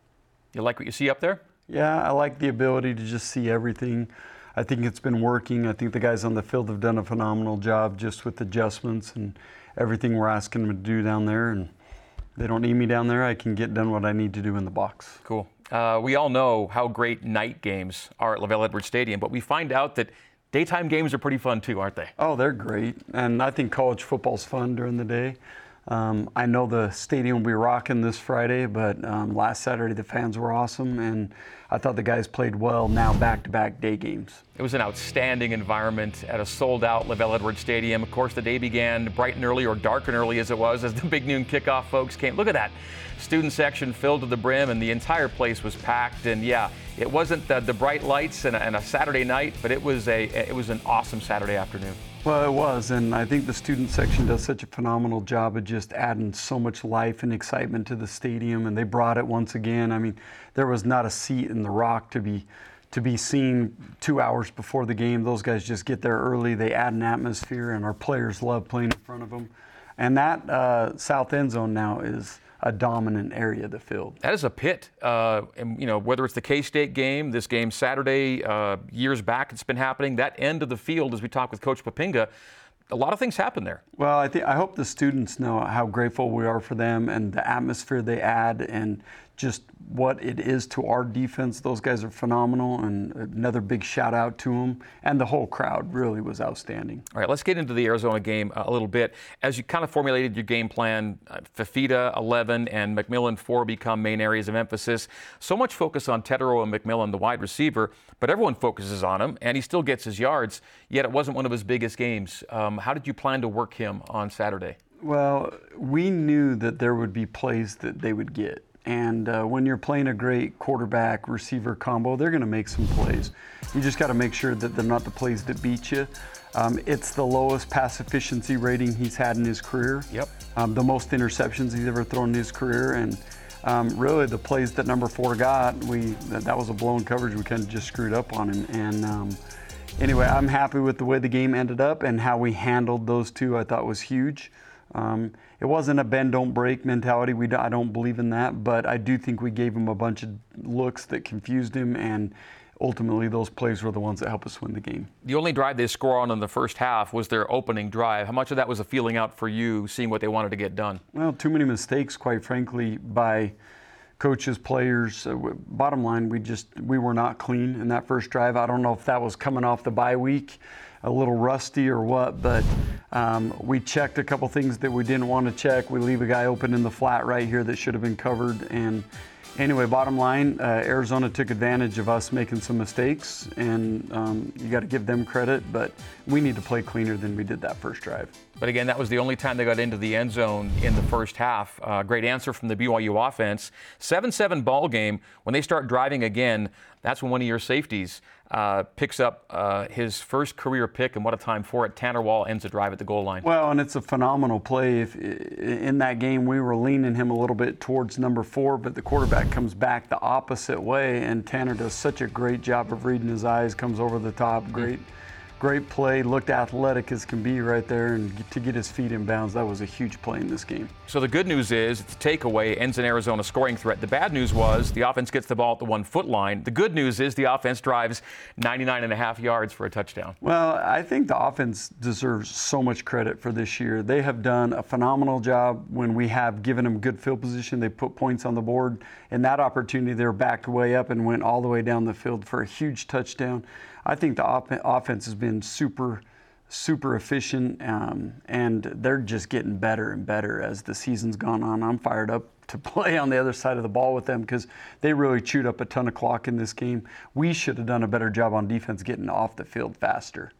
Speaker 2: You like what you see up there?
Speaker 4: Yeah, I like the ability to just see everything. I think it's been working. I think the guys on the field have done a phenomenal job just with adjustments and everything we're asking them to do down there. And they don't need me down there. I can get done what I need to do in the box.
Speaker 2: Cool. Uh, we all know how great night games are at LaVell Edwards Stadium, but we find out that daytime games are pretty fun too, aren't they?
Speaker 4: Oh, they're great. And I think college football's fun during the day. Um, I know the stadium will be rocking this Friday, but um, last Saturday the fans were awesome, and I thought the guys played well now back-to-back day games.
Speaker 2: It was an outstanding environment at a sold-out LaVell Edwards Stadium. Of course, the day began bright and early, or dark and early as it was, as the big noon kickoff folks came. Look at that. Student section filled to the brim, and the entire place was packed. And yeah, it wasn't the, the bright lights and a, and a Saturday night, but it was a it was an awesome Saturday afternoon.
Speaker 4: Well, it was, and I think the student section does such a phenomenal job of just adding so much life and excitement to the stadium, and they brought it once again. I mean, there was not a seat in the Rock to be to be seen two hours before the game. Those guys just get there early. They add an atmosphere, and our players love playing in front of them. And that uh, south end zone now is a dominant area of the field.
Speaker 2: That is a pit. Uh, and, you know, whether it's the K-State game, this game Saturday, uh, years back it's been happening, that end of the field, as we talk with Coach Poppinga, a lot of things happen there.
Speaker 4: Well, I think I hope the students know how grateful we are for them and the atmosphere they add and just what it is to our defense. Those guys are phenomenal, and another big shout out to them. And the whole crowd really was outstanding.
Speaker 2: All right, let's get into the Arizona game a little bit. As you kind of formulated your game plan, uh, Fifita, eleven, and McMillan, four become main areas of emphasis. So much focus on Tetero and McMillan, the wide receiver, but everyone focuses on him, and he still gets his yards, yet it wasn't one of his biggest games. Um, how did you plan to work him on Saturday?
Speaker 4: Well, we knew that there would be plays that they would get. And uh, when you're playing a great quarterback receiver combo, they're going to make some plays. You just got to make sure that they're not the plays that beat you. Um, it's the lowest pass efficiency rating he's had in his career.
Speaker 2: Yep.
Speaker 4: Um, the most interceptions he's ever thrown in his career. And um, really the plays that number four got, we that, that was a blown coverage. We kind of just screwed up on him. And um, anyway, I'm happy with the way the game ended up and how we handled those two. I thought was huge. Um, it wasn't a bend, don't break mentality. We I don't believe in that, but I do think we gave him a bunch of looks that confused him, and ultimately those plays were the ones that helped us win the game.
Speaker 2: The only drive they score on in the first half was their opening drive. How much of that was a feeling out for you, seeing what they wanted to get done?
Speaker 4: Well, too many mistakes, quite frankly, by coaches, players. Uh, bottom line, we just we were not clean in that first drive. I don't know if that was coming off the bye week, a little rusty or what, but um, we checked a couple things that we didn't want to check. We leave a guy open in the flat right here that should have been covered. And anyway, bottom line, uh, Arizona took advantage of us making some mistakes, and um, you got to give them credit, but we need to play cleaner than we did that first drive.
Speaker 2: But again, that was the only time they got into the end zone in the first half. Uh, great answer from the B Y U offense. seven seven ball game. When they start driving again, that's when one of your safeties uh, picks up uh, his first career pick, and what a time for it. Tanner Wall ends the drive at the goal line.
Speaker 4: Well, and it's a phenomenal play. If, in that game, we were leaning him a little bit towards number four, but the quarterback comes back the opposite way, and Tanner does such a great job of reading his eyes, comes over the top, great. Mm-hmm. Great play, looked athletic as can be right there, and to get his feet in bounds, that was a huge play in this game.
Speaker 2: So the good news is it's a takeaway, ends in Arizona scoring threat. The bad news was the offense gets the ball at the one-foot line. The good news is the offense drives ninety-nine and a half yards for a touchdown.
Speaker 4: Well, I think the offense deserves so much credit for this year. They have done a phenomenal job when we have given them good field position. They put points on the board. In that opportunity, they were backed way up and went all the way down the field for a huge touchdown. I think the op- offense has been super, super efficient, um, and they're just getting better and better as the season's gone on. I'm fired up to play on the other side of the ball with them because they really chewed up a ton of clock in this game. We should have done a better job on defense getting off the field faster.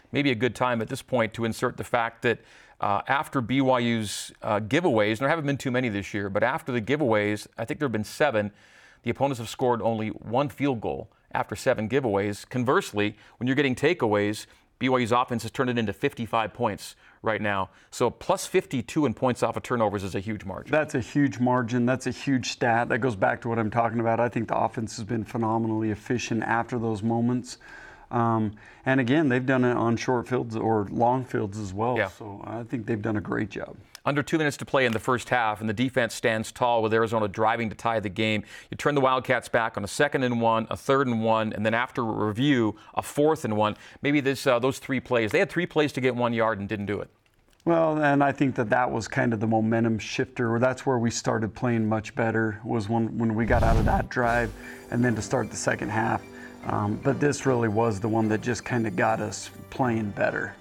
Speaker 2: maybe a good time at this point to insert the fact that uh, after B Y U's uh, giveaways, and there haven't been too many this year, but after the giveaways, I think there have been seven, the opponents have scored only one field goal after seven giveaways. Conversely, when you're getting takeaways, B Y U's offense has turned it into fifty-five points right now. So plus fifty-two in points off of turnovers is a huge margin.
Speaker 4: That's a huge margin. That's a huge stat. That goes back to what I'm talking about. I think the offense has been phenomenally efficient after those moments. Um, and again, they've done it on short fields or long fields as well.
Speaker 2: Yeah.
Speaker 4: So I think they've done a great job.
Speaker 2: Under two minutes to play in the first half, and the defense stands tall with Arizona driving to tie the game. You turn the Wildcats back on a second and one, a third and one, and then after review, a fourth and one. Maybe this uh, those three plays. They had three plays to get one yard and didn't do it.
Speaker 4: Well, and I think that that was kind of the momentum shifter. That's where we started playing much better, was when, when we got out of that drive and then to start the second half. Um, but this really was the one that just kind of got us playing better.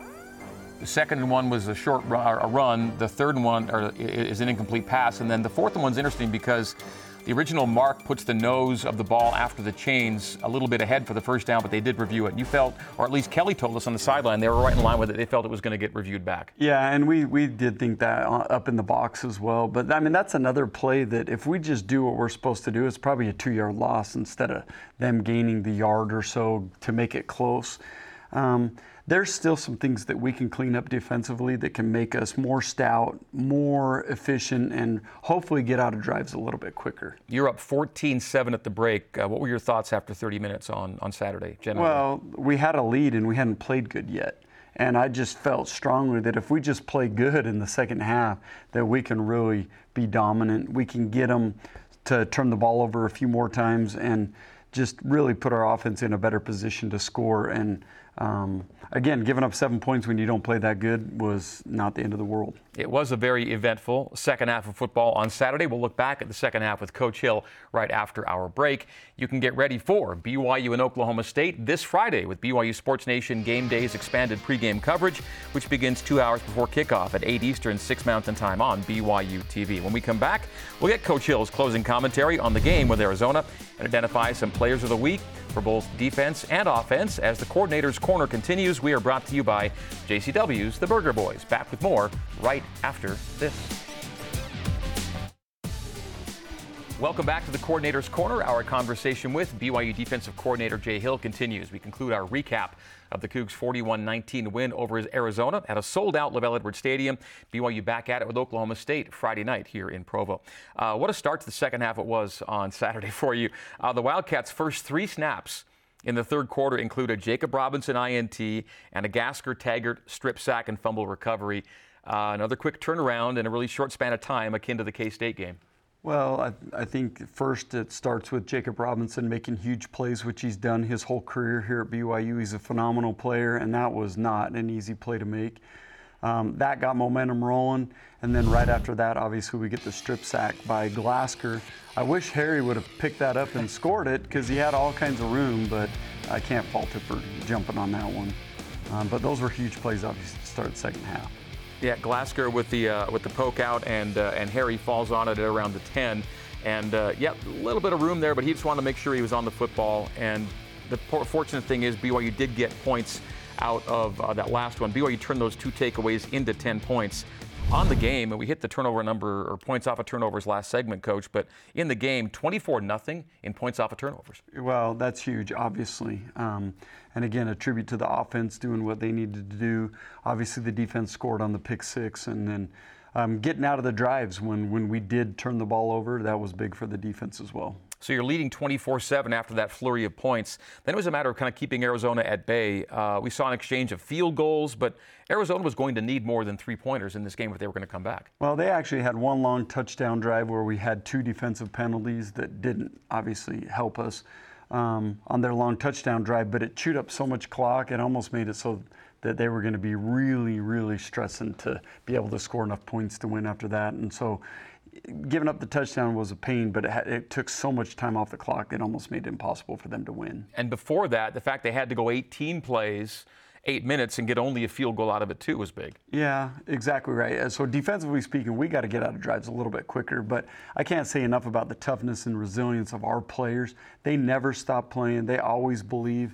Speaker 2: The second one was a short run, a run. The third one or, is an incomplete pass. And then the fourth one's interesting because the original mark puts the nose of the ball after the chains a little bit ahead for the first down, but they did review it. And you felt, or at least Kelly told us on the sideline, they were right in line with it. They felt it was going to get reviewed back.
Speaker 4: Yeah, and we, we did think that up in the box as well. But, I mean, that's another play that if we just do what we're supposed to do, it's probably a two-yard loss instead of them gaining the yard or so to make it close. Um, There's still some things that we can clean up defensively that can make us more stout, more efficient, and hopefully get out of drives a little bit quicker.
Speaker 2: You're up fourteen seven at the break. Uh, what were your thoughts after thirty minutes on, on Saturday, generally?
Speaker 4: Well, we had a lead and we hadn't played good yet. And I just felt strongly that if we just play good in the second half, that we can really be dominant. We can get them to turn the ball over a few more times and just really put our offense in a better position to score. And um, again, giving up seven points when you don't play that good was not the end of the world.
Speaker 2: It was a very eventful second half of football on Saturday. We'll look back at the second half with Coach Hill right after our break. You can get ready for B Y U and Oklahoma State this Friday with B Y U Sports Nation Game Day's expanded pregame coverage, which begins two hours before kickoff at eight Eastern, six Mountain Time on B Y U T V. When we come back, we'll get Coach Hill's closing commentary on the game with Arizona and identify some players of the week for both defense and offense. As the Coordinator's Corner continues, we are brought to you by J C W's The Burger Boys. Back with more right after this. Welcome back to the Coordinator's Corner. Our conversation with B Y U Defensive Coordinator Jay Hill continues. We conclude our recap of the Cougs' forty-one nineteen win over Arizona at a sold-out LaVell Edwards Stadium. B Y U back at it with Oklahoma State Friday night here in Provo. Uh, what a start to the second half it was on Saturday for you. Uh, the Wildcats' first three snaps in the third quarter included Jacob Robinson I N T and a Gasker Taggart strip sack and fumble recovery. Uh, another quick turnaround in a really short span of time akin to the K-State game.
Speaker 4: Well, I, I think first it starts with Jacob Robinson making huge plays, which he's done his whole career here at B Y U. He's a phenomenal player, and that was not an easy play to make. Um, that got momentum rolling, and then right after that, obviously, we get the strip sack by Gasker. I wish Harry would have picked that up and scored it because he had all kinds of room, but I can't fault him for jumping on that one. Um, but those were huge plays, obviously, to start the second half.
Speaker 2: Yeah, Gasker with the uh, with the poke out, and uh, and Harry falls on it at around the ten, and uh, yeah, a little bit of room there, but he just wanted to make sure he was on the football. And the fortunate thing is B Y U did get points out of uh, that last one. B Y U turned those two takeaways into ten points on the game, and we hit the turnover number or points off of turnovers last segment, Coach. But in the game, twenty-four nothing in points off of turnovers.
Speaker 4: Well, that's huge, obviously. Um, and again, a tribute to the offense doing what they needed to do. Obviously, the defense scored on the pick six, and then um, getting out of the drives when, when we did turn the ball over, that was big for the defense as well.
Speaker 2: So you're leading twenty-four seven after that flurry of points. Then it was a matter of kind of keeping Arizona at bay. Uh, we saw an exchange of field goals, but Arizona was going to need more than three-pointers in this game if they were going to come back.
Speaker 4: Well, they actually had one long touchdown drive where we had two defensive penalties that didn't obviously help us um, on their long touchdown drive, but it chewed up so much clock, it almost made it so that they were going to be really, really stressing to be able to score enough points to win after that. And so giving up the touchdown was a pain, but it, had, it took so much time off the clock, it almost made it impossible for them to win.
Speaker 2: And before that, the fact they had to go eighteen plays, eight minutes, and get only a field goal out of it, too, was big.
Speaker 4: Yeah, exactly right. So defensively speaking, we got to get out of drives a little bit quicker, but I can't say enough about the toughness and resilience of our players. They never stop playing. They always believe.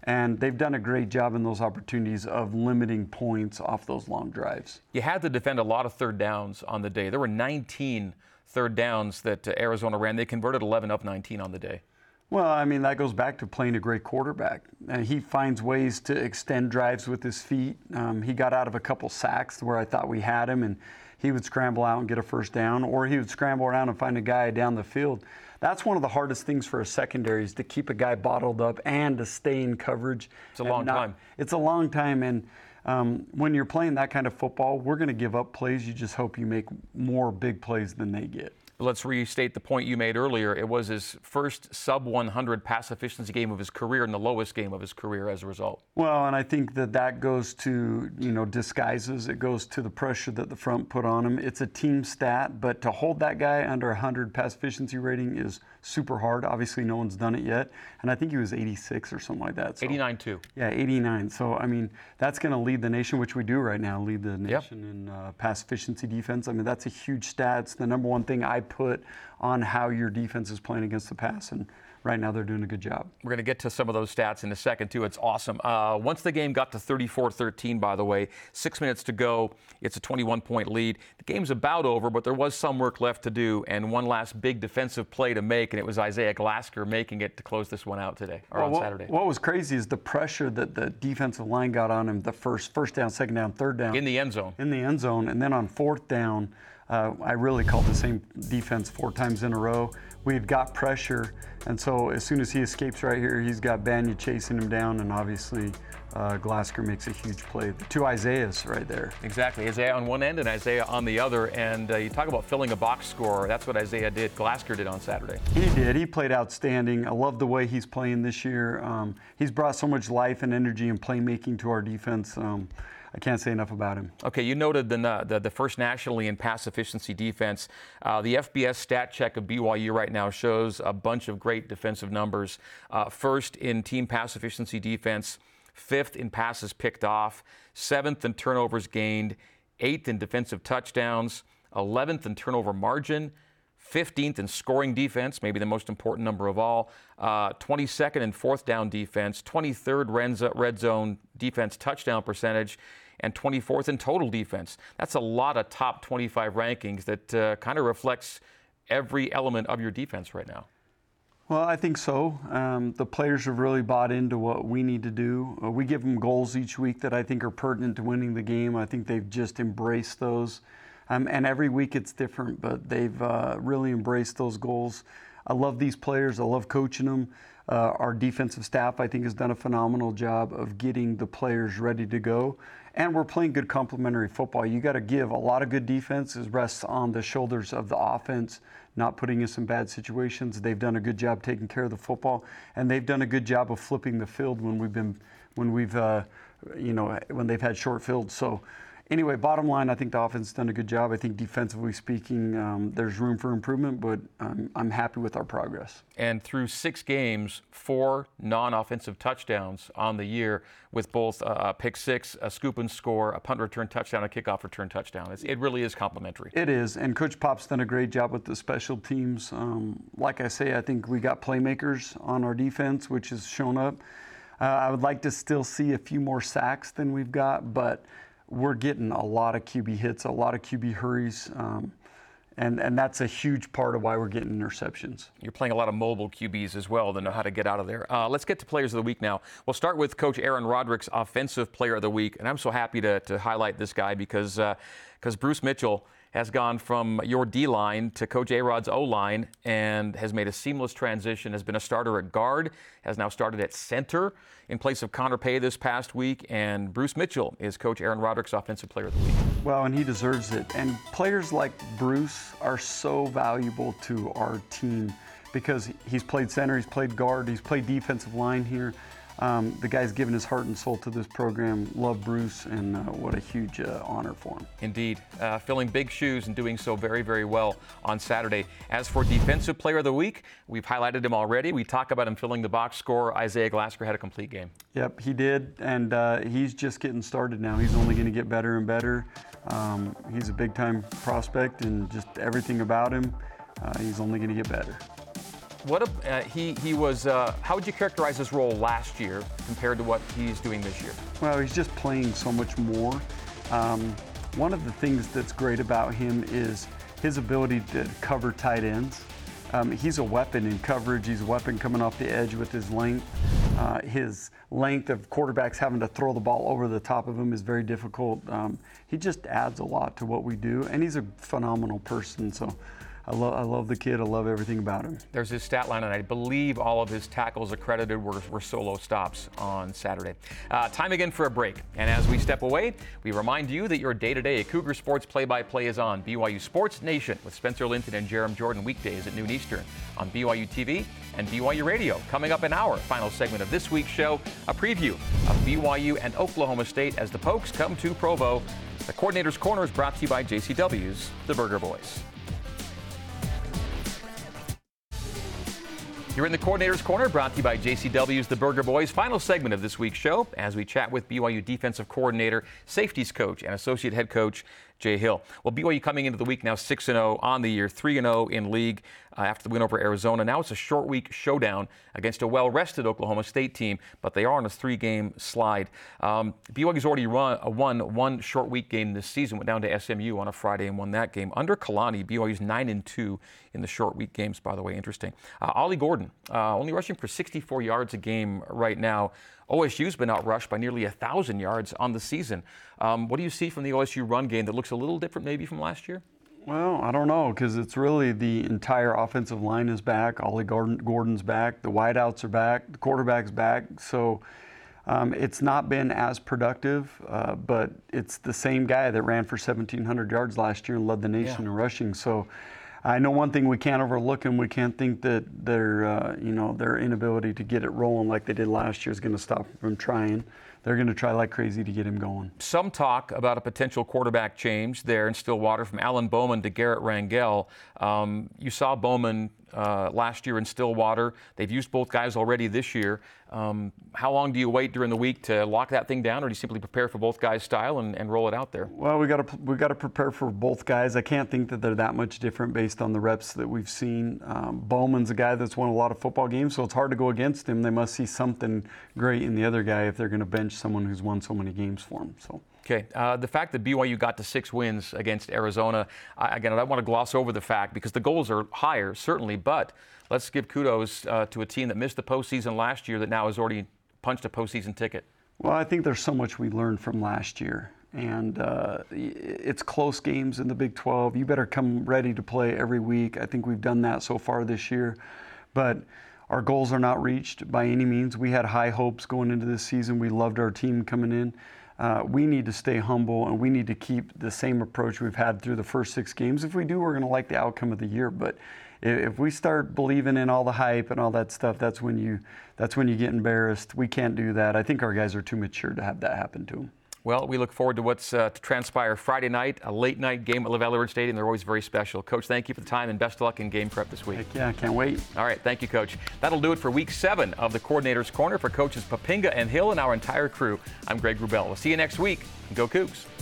Speaker 4: And they've done a great job in those opportunities of limiting points off those long drives.
Speaker 2: You had to defend a lot of third downs on the day. There were nineteen third downs that uh, Arizona ran. They converted eleven of nineteen on the day.
Speaker 4: Well, I mean, that goes back to playing a great quarterback. Uh, he finds ways to extend drives with his feet. Um, he got out of a couple sacks where I thought we had him, and he would scramble out and get a first down, or he would scramble around and find a guy down the field. That's one of the hardest things for a secondary, is to keep a guy bottled up and to stay in coverage.
Speaker 2: It's a long
Speaker 4: not,
Speaker 2: time.
Speaker 4: It's a long time, and um, when you're playing that kind of football, we're going to give up plays. You just hope you make more big plays than they get.
Speaker 2: Let's restate the point you made earlier. It was his first sub one hundred pass efficiency game of his career and the lowest game of his career as a result.
Speaker 4: Well, and I think that that goes to, you know, disguises. It goes to the pressure that the front put on him. It's a team stat, but to hold that guy under one hundred pass efficiency rating is super hard. Obviously, no one's done it yet. And I think he was eighty-six or something like that. So,
Speaker 2: eighty-nine two.
Speaker 4: Yeah, eighty-nine. So, I mean, that's going to lead the nation, which we do right now, lead the nation
Speaker 2: Yep.
Speaker 4: in uh, pass efficiency defense. I mean, that's a huge stat. It's the number one thing I put on how your defense is playing against the pass. And right now they're doing a good job.
Speaker 2: We're going to get to some of those stats in a second, too. It's awesome. Uh, once the game got to thirty-four thirteen, by the way, six minutes to go, it's a twenty-one point lead. The game's about over, but there was some work left to do, and one last big defensive play to make, and it was Isaiah Glasker making it to close this one out today, or
Speaker 4: well,
Speaker 2: on
Speaker 4: what,
Speaker 2: Saturday.
Speaker 4: What was crazy is the pressure that the defensive line got on him the first first down, second down, third down.
Speaker 2: In the end zone.
Speaker 4: In the end zone, and then on fourth down, uh, I really called the same defense four times in a row. We had got pressure, and so as soon as he escapes right here, he's got Banya chasing him down, and obviously uh, Glasker makes a huge play. The two Isaiahs right there.
Speaker 2: Exactly. Isaiah on one end and Isaiah on the other. And uh, you talk about filling a box score. That's what Isaiah did. Glasker did on Saturday.
Speaker 4: He did. He played outstanding. I love the way he's playing this year. Um, he's brought so much life and energy and playmaking to our defense. Um, I can't say enough about him.
Speaker 2: Okay, you noted the the, the first nationally in pass efficiency defense. Uh, the F B S stat check of B Y U right now shows a bunch of great defensive numbers. Uh, first in team pass efficiency defense, fifth in passes picked off, seventh in turnovers gained, eighth in defensive touchdowns, eleventh in turnover margin, fifteenth in scoring defense, maybe the most important number of all, uh, twenty-second in fourth down defense, twenty-third red zone defense touchdown percentage, and twenty-fourth in total defense. That's a lot of top twenty-five rankings that uh, kind of reflects every element of your defense right now.
Speaker 4: Well, I think so. Um, the players have really bought into what we need to do. Uh, we give them goals each week that I think are pertinent to winning the game. I think they've just embraced those. Um, and every week it's different, but they've uh, really embraced those goals. I love these players. I love coaching them. Uh, our defensive staff, I think, has done a phenomenal job of getting the players ready to go. And we're playing good complementary football. You got to give a lot of good defense is rests on the shoulders of the offense, not putting us in bad situations. They've done a good job taking care of the football, and they've done a good job of flipping the field when we've been, when we've, uh, you know, when they've had short fields. So. Anyway, bottom line, I think the offense has done a good job. I think defensively speaking, um, there's room for improvement, but um, I'm happy with our progress.
Speaker 2: And through six games, four non-offensive touchdowns on the year with both a pick six, a scoop and score, a punt return touchdown, a kickoff return touchdown. It's, it really is complimentary.
Speaker 4: It is, and Coach Pop's done a great job with the special teams. Um, like I say, I think we got playmakers on our defense, which has shown up. Uh, I would like to still see a few more sacks than we've got, but we're getting a lot of Q B hits, a lot of Q B hurries, um, and, and that's a huge part of why we're getting interceptions.
Speaker 2: You're playing a lot of mobile Q Bs as well that know how to get out of there. Uh, let's get to Players of the Week now. We'll start with Coach Aaron Roderick's Offensive Player of the Week, and I'm so happy to, to highlight this guy because uh, because Bruce Mitchell has gone from your D-line to Coach A-Rod's O-line and has made a seamless transition, has been a starter at guard, has now started at center in place of Connor Pay this past week, and Bruce Mitchell is Coach Aaron Roderick's Offensive Player of the Week.
Speaker 4: Well, and he deserves it. And players like Bruce are so valuable to our team because he's played center, he's played guard, he's played defensive line here. Um, the guy's given his heart and soul to this program. Love Bruce, and uh, what a huge uh, honor for him.
Speaker 2: Indeed. Uh, filling big shoes and doing so very, very well on Saturday. As for Defensive Player of the Week, we've highlighted him already. We talk about him filling the box score. Isaiah Glasker had a complete game.
Speaker 4: Yep, he did, and uh, he's just getting started now. He's only going to get better and better. Um, he's a big-time prospect, and just everything about him, uh, he's only going to get better.
Speaker 2: What a, uh, he he was? Uh, how would you characterize his role last year compared to what he's doing this year?
Speaker 4: Well, he's just playing so much more. Um, one of the things that's great about him is his ability to cover tight ends. Um, he's a weapon in coverage. He's a weapon coming off the edge with his length. Uh, his length of quarterbacks having to throw the ball over the top of him is very difficult. Um, he just adds a lot to what we do, and he's a phenomenal person. So I, lo- I love the kid. I love everything about him.
Speaker 2: There's his stat line, and I believe all of his tackles accredited were, were solo stops on Saturday. Uh, time again for a break. And as we step away, we remind you that your day-to-day Cougar Sports play-by-play is on B Y U Sports Nation with Spencer Linton and Jerem Jordan weekdays at noon Eastern on B Y U T V and B Y U Radio. Coming up in our final segment of this week's show, a preview of B Y U and Oklahoma State as the Pokes come to Provo. The Coordinator's Corner is brought to you by J C W's The Burger Boys. You're in the Coordinator's Corner, brought to you by J C W's The Burger Boys. Final segment of this week's show as we chat with B Y U defensive coordinator, safeties coach, and associate head coach Jay Hill. Well, B Y U coming into the week now six and oh on the year, three and oh in league uh, after the win over Arizona. Now it's a short week showdown against a well-rested Oklahoma State team, but they are on a three-game slide. Um, B Y U's already run, uh, won one short week game this season, went down to S M U on a Friday and won that game. Under Kalani, B Y U's nine and two in the short week games, by the way. Interesting. Uh, Ollie Gordon, uh, only rushing for sixty-four yards a game right now. O S U's been outrushed by nearly one thousand yards on the season. Um, what do you see from the O S U run game that looks a little different maybe from last year?
Speaker 4: Well, I don't know, because it's really the entire offensive line is back. Ollie Gordon, Gordon's back. The wideouts are back. The quarterback's back. So um, it's not been as productive, uh, but it's the same guy that ran for seventeen hundred yards last year and led the nation
Speaker 2: Yeah.
Speaker 4: in rushing. So I know one thing we can't overlook, and we can't think that their, uh, you know, their inability to get it rolling like they did last year is going to stop them from trying. They're going to try like crazy to get him going.
Speaker 2: Some talk about a potential quarterback change there in Stillwater from Alan Bowman to Garrett Rangel. Um, you saw Bowman uh, last year in Stillwater. They've used both guys already this year. Um, how long do you wait during the week to lock that thing down, or do you simply prepare for both guys' style and, and roll it out there?
Speaker 4: Well, we got to we got to prepare for both guys. I can't think that they're that much different based on the reps that we've seen. Um, Bowman's a guy that's won a lot of football games, so it's hard to go against him. They must see something great in the other guy if they're going to bench someone who's won so many games for him. So.
Speaker 2: Okay, uh, the fact that B Y U got to six wins against Arizona, I, again, I don't want to gloss over the fact because the goals are higher, certainly, but let's give kudos uh, to a team that missed the postseason last year that now has already punched a postseason ticket.
Speaker 4: Well, I think there's so much we learned from last year, and uh, it's close games in the Big twelve. You better come ready to play every week. I think we've done that so far this year, but our goals are not reached by any means. We had high hopes going into this season. We loved our team coming in. Uh, we need to stay humble, and we need to keep the same approach we've had through the first six games. If we do, we're going to like the outcome of the year. But if we start believing in all the hype and all that stuff, that's when you that's when you get embarrassed. We can't do that. I think our guys are too mature to have that happen to them.
Speaker 2: Well, we look forward to what's uh, to transpire Friday night, a late night game at LaVell Edwards Stadium. They're always very special. Coach, thank you for the time and best of luck in game prep this week.
Speaker 4: Heck yeah, I can't wait.
Speaker 2: All right, thank you, Coach. That'll do it for week seven of the Coordinator's Corner. For coaches Papinga and Hill and our entire crew, I'm Greg Wrubell. We'll see you next week. Go Cougs.